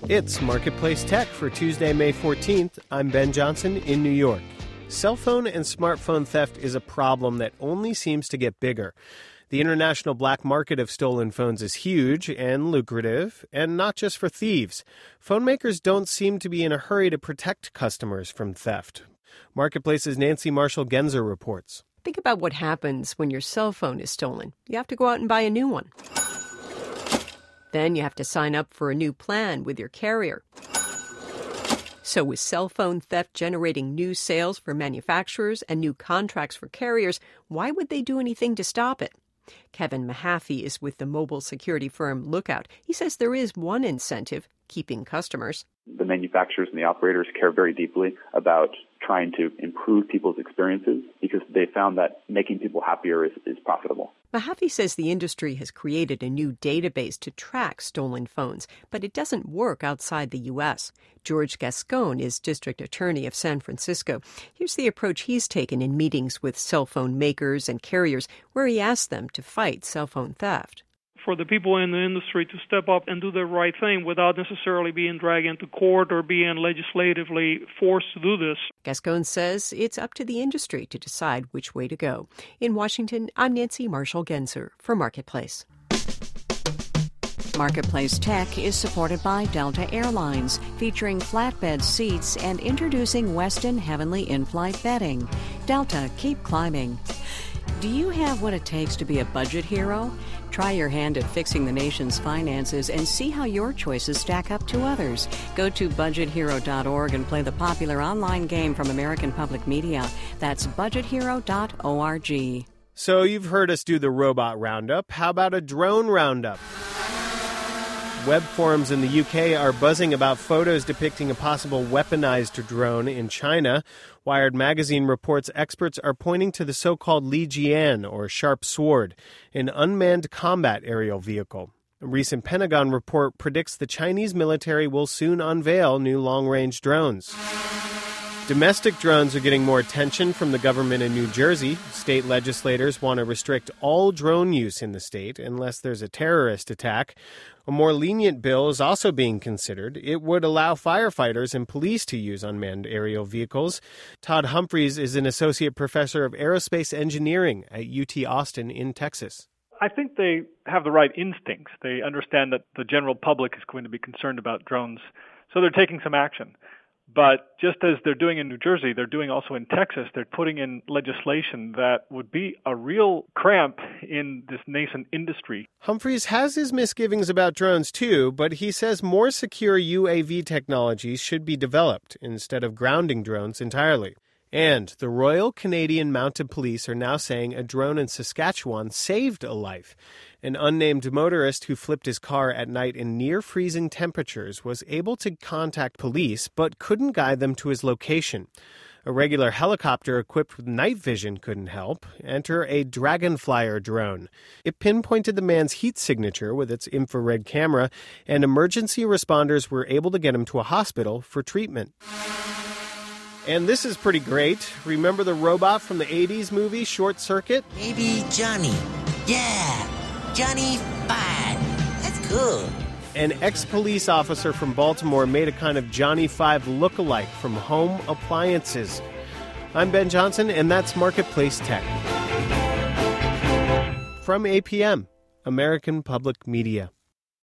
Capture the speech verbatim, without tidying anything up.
It's Marketplace Tech for Tuesday, May fourteenth. I'm Ben Johnson in New York. Cell phone and smartphone theft is a problem that only seems to get bigger. The international black market of stolen phones is huge and lucrative, and not just for thieves. Phone makers don't seem to be in a hurry to protect customers from theft. Marketplace's Nancy Marshall-Genzer reports. Think about what happens when your cell phone is stolen. You have to go out and buy a new one. Then you have to sign up for a new plan with your carrier. So with cell phone theft generating new sales for manufacturers and new contracts for carriers, why would they do anything to stop it? Kevin Mahaffey is with the mobile security firm Lookout. He says there is one incentive, keeping customers. The manufacturers and the operators care very deeply about trying to improve people's experiences because they found that making people happier is, is profitable. Mahaffey says the industry has created a new database to track stolen phones, but it doesn't work outside the U S. George Gascon is district attorney of San Francisco. Here's the approach he's taken in meetings with cell phone makers and carriers, where he asked them to fight cell phone theft. For the people in the industry to step up and do the right thing without necessarily being dragged into court or being legislatively forced to do this. Gascon says it's up to the industry to decide which way to go. In Washington, I'm Nancy Marshall-Genzer for Marketplace. Marketplace Tech is supported by Delta Airlines, featuring flatbed seats and introducing Westin Heavenly in-flight bedding. Delta, keep climbing. Do you have what it takes to be a budget hero? Try your hand at fixing the nation's finances and see how your choices stack up to others. Go to budget hero dot org and play the popular online game from American Public Media. That's budget hero dot org. So you've heard us do the robot roundup. How about a drone roundup? Web forums in the U K are buzzing about photos depicting a possible weaponized drone in China. Wired magazine reports experts are pointing to the so-called Li Jian, or Sharp Sword, an unmanned combat aerial vehicle. A recent Pentagon report predicts the Chinese military will soon unveil new long-range drones. Domestic drones are getting more attention from the government in New Jersey. State legislators want to restrict all drone use in the state unless there's a terrorist attack. A more lenient bill is also being considered. It would allow firefighters and police to use unmanned aerial vehicles. Todd Humphreys is an associate professor of aerospace engineering at U T Austin in Texas. I think they have the right instincts. They understand that the general public is going to be concerned about drones, so they're taking some action. But just as they're doing in New Jersey, they're doing also in Texas. They're putting in legislation that would be a real cramp in this nascent industry. Humphreys has his misgivings about drones, too, but he says more secure U A V technologies should be developed instead of grounding drones entirely. And the Royal Canadian Mounted Police are now saying a drone in Saskatchewan saved a life. An unnamed motorist who flipped his car at night in near-freezing temperatures was able to contact police but couldn't guide them to his location. A regular helicopter equipped with night vision couldn't help. Enter a Dragonflyer drone. It pinpointed the man's heat signature with its infrared camera, and emergency responders were able to get him to a hospital for treatment. And this is pretty great. Remember the robot from the eighties movie Short Circuit? Maybe Johnny. Yeah, Johnny Five. That's cool. An ex-police officer from Baltimore made a kind of Johnny Five look-alike from home appliances. I'm Ben Johnson, and that's Marketplace Tech. From A P M, American Public Media.